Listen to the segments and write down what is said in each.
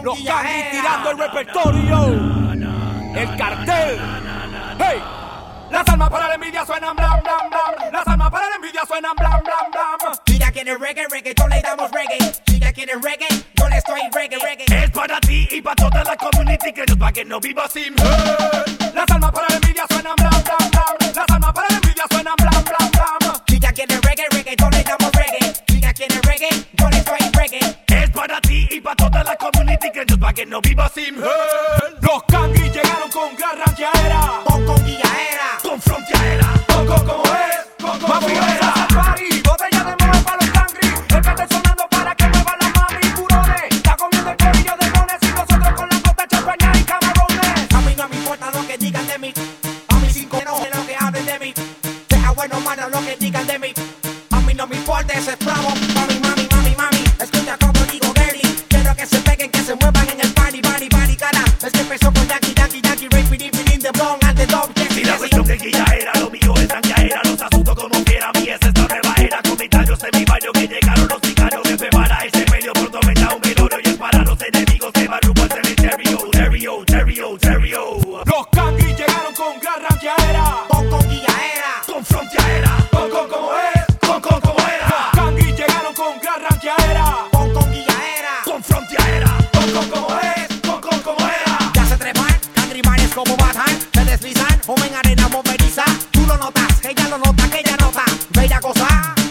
Los Cangris tirando el repertorio. El cartel. Hey. Las armas para la envidia suenan blam, blam, blam. Las armas para la envidia suenan blam, blam, blam. Chica quiere reggae, reggaetón le damos reggae. Chica quiere reggae, yo le estoy reggae, reggae. Es para ti y para toda la community que no pa' que no viva sin hurt. Las armas para la envidia suenan blam, blam, blam. Las armas para la envidia suenan blam, blam, blam. Chica quiere reggae, reggaetón le damos reggae. Chica quiere reggae, yo le estoy reggae. Es para ti y para toda la community que no pa' que no viva sin hurt. Los Cangris llegaron con gran ranqueadera. Con guillaera, con fronteadera, con como es, con mafiosa. Party, botella de moe para los Cangris. El que esté sonando para que mueva la mami. Purones, está comiendo el corillo de dones. Y nosotros con la costa champaña y camarones. A mí no me importa lo que digan de mí. A mí cinco no sé lo que hablen de mí. Sea bueno o malo lo que digan de mí. A mí no me importa ese esclavo. Mami, mami, mami, mami. Escucha como digo girly. Quiero que se peguen, que se muevan en el party, party, party, cara. Es que empezó con Jackie, Jackie, Jackie, Ray, Pidi, Pidi, the Blonde, and the Dog. Si la cuestión que guillaera, lo mío es ranqueadera. Los asuntos como quiera, a mí es esta nueva era. Comentarios en mi barrio que llegaron los sicarios. Me prepara este medio por tormenta un velorio. Y es para los enemigos que van rumbo al cementerio. Terrio, terrio, terrio. Los Cangris llegaron con gran ranqueadera. Con guillaera, con fronteadera, con como es, con como era. Los Cangris llegaron con gran ranqueadera. con guillaera, con fronteadera, con como es, con como era. ya se trepan, cangrimanes como Batman. Se deslizan, como en arena movediza. Tú lo notas, ella lo nota, que ella nota. Bella cosa,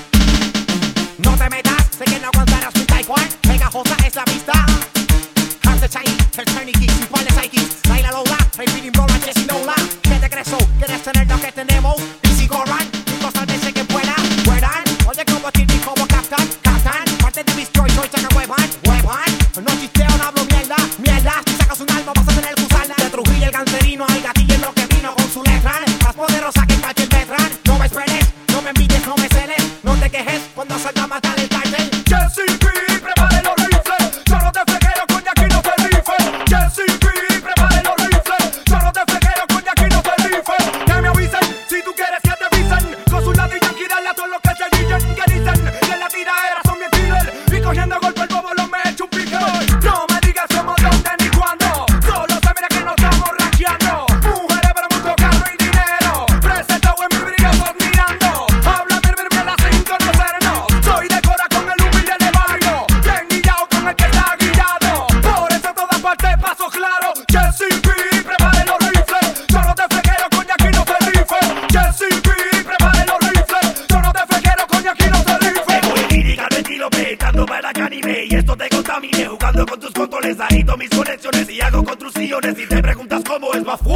no te metas, sé que no aguantarás un taekwondo. Pegajosa es la pista. Hands shiny, el turning kicks, iguales Nikes. Laila Lola, el feeling roll, Jessie Nola. ¿Qué te crees? ¿Quieres tener lo que tenemos? Y si corran, chicos, tal vez sé que puedan. Oye como Titi, como Captain. Parte de mis choice, soy chaca huevan. No chisteo, no hablo mierda. Si sacas un alma vas a tener que usarla. De Trujillo el cancerino, hay gatillo en lo que vino con su letra. Más poderosa que cualquier veteran. No me esperes, no me envidies, no me celes. No te quejes cuando salga a matar el cartel. JCP, prepare los rifles. Yo no te freguero, coña, aquí no te rifes. JCP, prepare los rifles. Yo no te freguero, coña, aquí no te rifes. Que me avisen, si tú quieres que te avisen. Con su lado y yankee, dale a todos los que se guillen. Que dicen que en la tiraera son bien killer. Y cogiendo golpe el bobo lo me echo un pique. No me digas somos dónde ni cuándo. Solo se mira que no estamos rankeando. Mujeres para mucho carro y dinero. Presentado en mi brillo admirando. Habla de las 5 no sernos. Soy de cora con el humilde de barrio. Bien guillado con el que está guillado. Por eso todas partes paso claro. JCP, prepare los rifles. Yo no te freguero, coña, aquí no te rifes. JCP, prepare los rifles. Yo no te freguero, coña, aquí no te rifes. Voy lírica al estilo pecando para que anime. Y esto te contamine, jugando con tus controles. Agito mis conexiones y hago construcciones. Y te preguntas cómo es más fuerte.